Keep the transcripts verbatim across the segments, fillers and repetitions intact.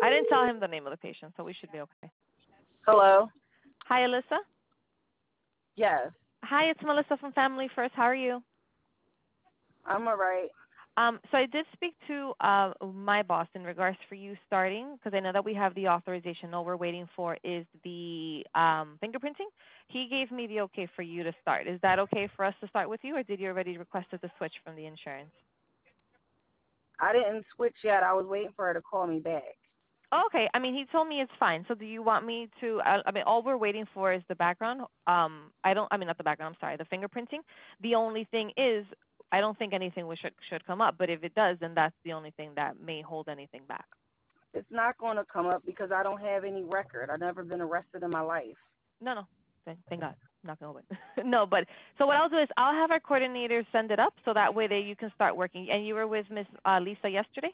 I didn't tell him the name of the patient, so we should be okay. Hello? Hi, Alyssa. Yes. Hi, it's Melissa from Family First. How are you? I'm all right. Um, so I did speak to uh, my boss in regards for you starting, because I know that we have the authorization. All we're waiting for is the um, fingerprinting. He gave me the okay for you to start. Is that okay for us to start with you, or did you already request us to switch from the insurance? I didn't switch yet. I was waiting for her to call me back. Okay. I mean, he told me it's fine. So do you want me to? I, I mean, all we're waiting for is the background. Um, I don't. I mean, not the background. I'm sorry. The fingerprinting. The only thing is, I don't think anything should should come up. But if it does, then that's the only thing that may hold anything back. It's not going to come up because I don't have any record. I've never been arrested in my life. No, no. Thank, thank God. I'm not gonna win. No, but so what I'll do is I'll have our coordinator send it up so that way that you can start working. And you were with Miss uh, Lisa yesterday.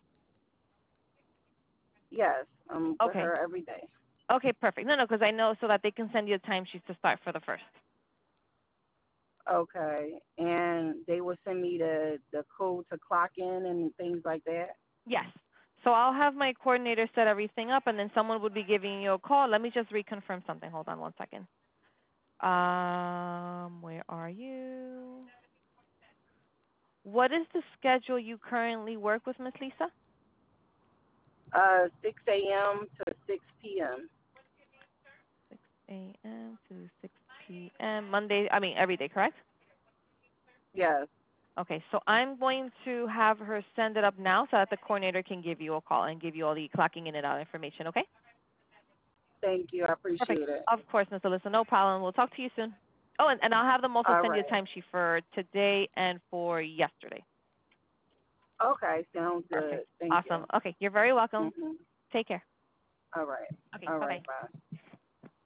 Yes, I'm with Okay. her every day. Okay, perfect. No, no, because I know so that they can send you a timesheet to start for the first. Okay. And they will send me the, the code to clock in and things like that? Yes. So I'll have my coordinator set everything up, and then someone would be giving you a call. Let me just reconfirm something. Hold on one second. Um, where are you? What is the schedule you currently work with, Miss Lisa? Uh, six a.m. to six p.m. six a m to six p m Monday, I mean every day, correct? Yes. Okay, so I'm going to have her send it up now so that the coordinator can give you a call and give you all the clocking in and out information, okay? Thank you. I Perfect. appreciate it. Of course, Miss Alyssa, no problem. We'll talk to you soon. Oh, and, and I'll have them also All send you right. a timesheet for today and for yesterday. Okay. Sounds good. Perfect. Thank you. Awesome. Okay, you're very welcome. Mm-hmm. Take care. All right. Okay, All bye-bye. right. Bye.